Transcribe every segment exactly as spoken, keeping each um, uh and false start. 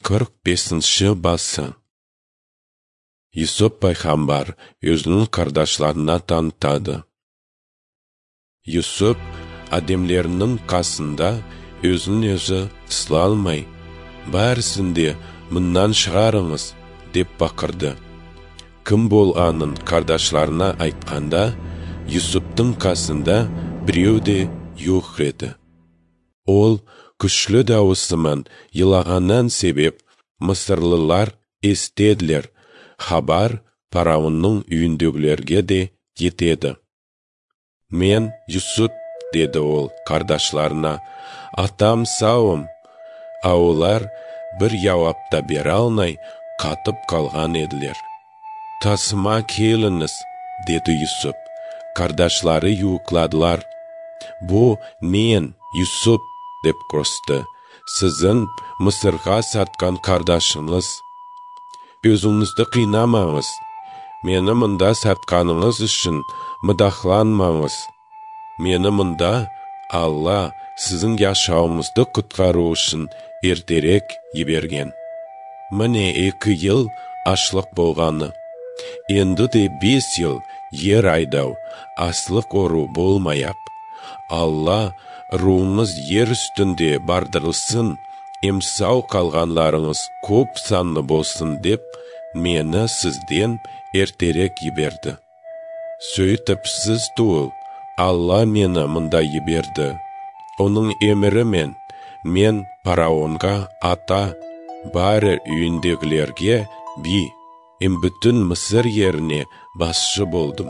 қырық бесінші басы. Юсуп пайғамбар өзінің қардашларына танытады. Юсуп адамлерінің қасында өзін өзі тұтыла алмай, бәрісінде мыннан шығарыңыз деп бақырды. Кім болғанын қардашларына айтқанда, Юсуптың қасында біреу де жоқ еді. Ол күшлі дауысымен елағаннан себеп мысырлылар естеділер. Хабар фараонның үйіндегілерге де жетеді. Мен Юсуп, деді ол қардашларына, атам сауым. А олар бір жауапта бере алмай қатып қалған еділер. Тасыма келіңіз, деді Юсуп. Қардашлары юқладылар. Бұ мен, Юсуп, деп қосты. Сіздің Мысырға сатқан қардашыңыз. Өзіңізді қинамаңыз. Мені мұнда сатқаныңыз үшін мадақланмаңыз. Мені мұнда Алла сіздің яшауыңызды құтқару үшін ертерек еберген. Міне екі ел ашлық болғаны. Енді де бес ел ер айдау, аслық ору болмайап. Алла руыңыз ер үстінде бардырылсын, емсау қалғанларыңыз көп санны болсын деп, мені сізден ертерек еберді. Сөйтіп сіз туыл, Алла мені мұнда еберді. Оның емірімен мен фараонға ата, бары үйіндегілерге би, ем бүтін Мысыр еріне басшы болдым.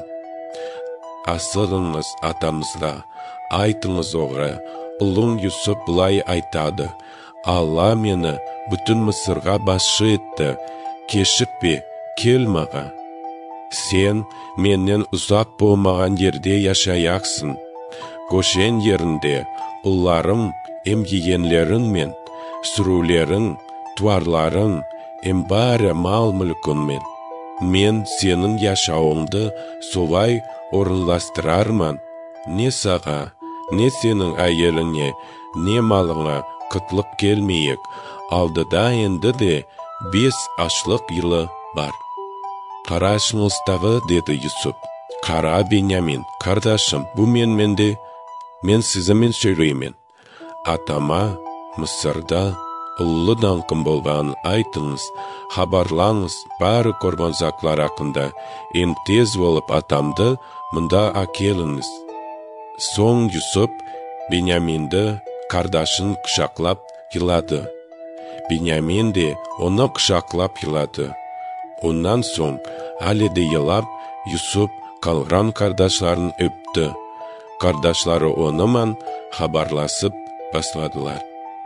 Асырыңыз атамызға, айтыңыз оға, ұлың Юсуп бұлай айтады. Алла мені бүтін Мысырға басшы етті, кешікпе, кел маға. Сен менен ұзақ болмаған жерде яшаяқсың. Көшен ерінде ұлларың, ем егенлерің мен, сүрулерің, туарларың, ем бары мал мүлкінмен. Мен сенің яшауыңды солай орынластырарман. Не саға, не сенің әйеліңе, не малыңа қытлық келмейік. Алдыда енді де бес ашлық елі бар. Қарашыңыздағы, деді Юсуп. Қара Беньямин, қардашым, бұ мен менде, мен сізімен сөйлеймен. Атама Мысырда ұлы даңқым болған айтыңыз, хабарлаңыз бары корбанзаклар ақында, ем тез болып атамды мұнда акеліңіз. Соң Юсуп Беньяминді қардашын құшақлап елады. Беньямин де оны құшақлап елады. Оннан соң әлі де елап, Юсуп қалған қардашларын өпті. Қардашлары онымен хабарласып басладылар.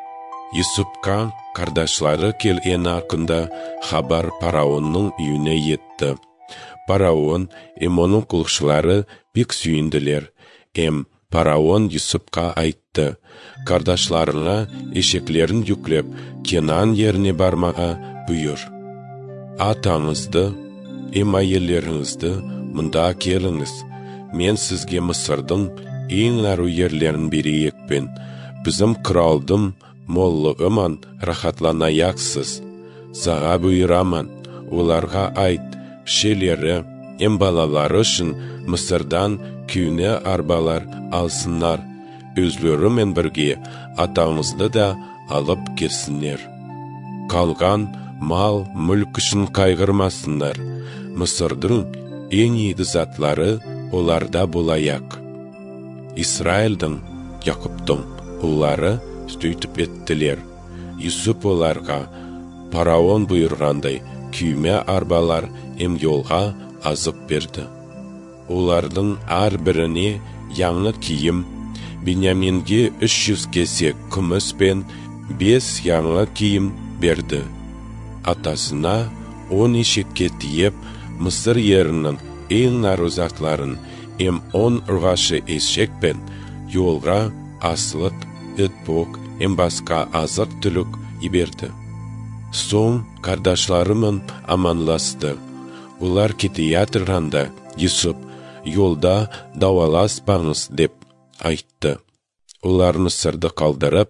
Юсупқа қардашлары келген ақында хабар фараонның үйіне етті. Фараон ем оның құлықшылары бек сүйінділер. Ем фараон Юсупқа айтты. Қардашларына ешеклерін жүклеп, Кенан еріне бармаға бұйыр. Атаңызды, ем әйелеріңізді мұнда келіңіз. Мен сізге Мысырдың ең ару ерлерін берейекпен. Бізім кралдым, моллығыман рахатланаяқсыз. Заға бұйыраман, оларға айт, шелері, ем балалары үшін Мысырдан күйіне арбалар алсынар. Өзлерімен бірге атаңызды да алып келсінер. Қалған мал, мүлк үшін қайғырмасындар. Мысырдың ең еді затлары оларда болаяқ. Исраилдің, Яқыптың олары сөйтіп еттілер. Юсуп оларға фараон бұйырғандай күйме арбалар ем жолға азық берді. Олардың ар біріне яңы киім, Беньяминге үш жүз кесек күміс пен бес яңы киім берді. Атасына он ешекке тиеп, Мысыр ерінің ең нарузакларын ем он ұрғашы ешек пен жолға аслық, үтбок, ем басқа азық түлік еберді. Соң қардашларымен аманласты. Олар кетея тұрғанда Юсуп жолда дауаласпаңыз деп айтты. Олар Мысырды қалдырып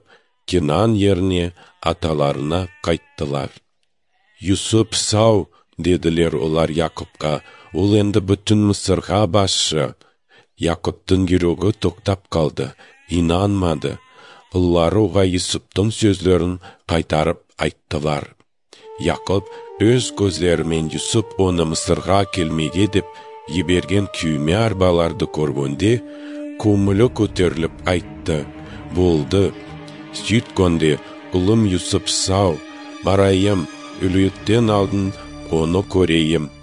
Кинан еріне аталарына қайттылар. Юсуп сау, деділер олар Якубқа, ол енді бүтін Мысырға басшы. Якубтың жүрегі тоқтап қалды, инанмады. Олар оға Юсуптың сөздерін қайтарып айттылар. Якуб өз көзлерімен Юсуп оны Мысырға келмеге деп еберген күйме арбаларды көргенде, көңілі көтеріліп айтты. Болды, сөйткенде ұлым Юсуп сау, барайым, үлеттен алдын оны көрейім.